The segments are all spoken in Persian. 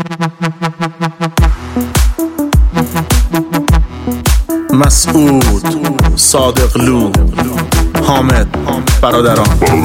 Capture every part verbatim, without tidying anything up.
مسعود، صادقلو، حامد، برادران.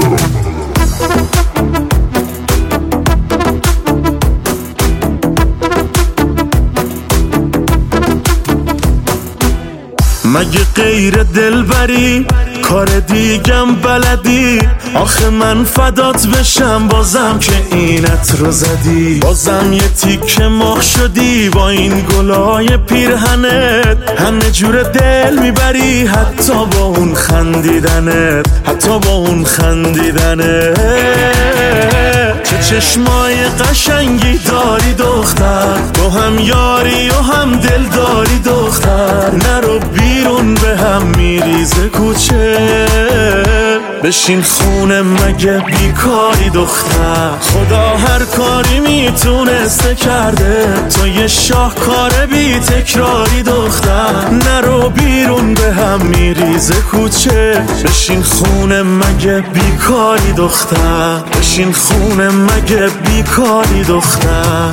مگه غیر دلبری کار دیگم بلدی؟ آخه من فدات بشم بازم که اینت رو زدی، بازم یه تیکه مخ شدی با این گلای پیرهنت، همه جور دل میبری حتی با اون خندیدنت، حتی با اون خندیدنت. چه چشمای قشنگی داری دختر، تو هم یاری و هم دل داری دختر، نرو بیرون به هم میریزه کوچه، بشین خونه مگه بیکاری دختر. خدا هر کاری میتونسته کرده، تو یه شاهکار بی تکراری دختر، نرو بیرون به هم میریزه کوچه، بشین خونه مگه بیکاری دختر، بشین خونه مگه بیکاری دختر.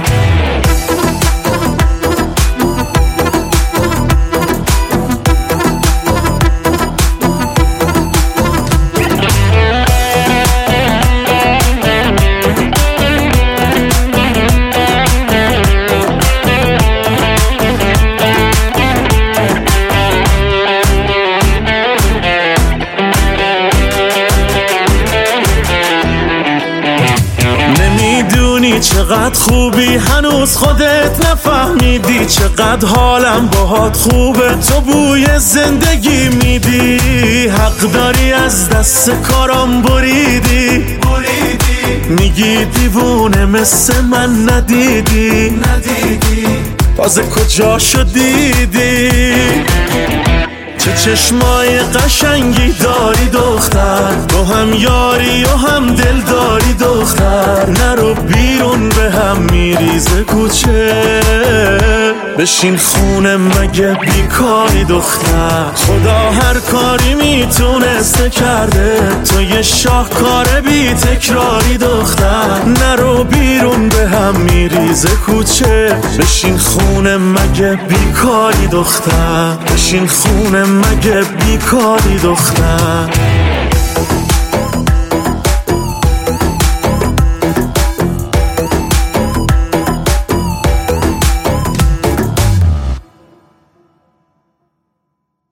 چقدر خوبی هنوز خودت نفهمیدی، چقدر حالم باهات خوبه تو بوی زندگی میدی، حق داری از دست کارام بریدی، میگی دیوونه مثل من ندیدی، ندیدی تازه کجا شدیدی. چه چشمای قشنگی داری دختر، تو هم یاری و هم دل داری دختر، نرو بیرون به هم میریزه کوچه، بشین خونه مگه بیکاری دختر. خدا هر کاری میتونسته کرده، تو یه شاهکار بی تکراری دختر، نرو بیرون به هم میریزه کوچه، بشین خونه مگه بیکاری دختر، بشین خونه مگه بیکاری دختر.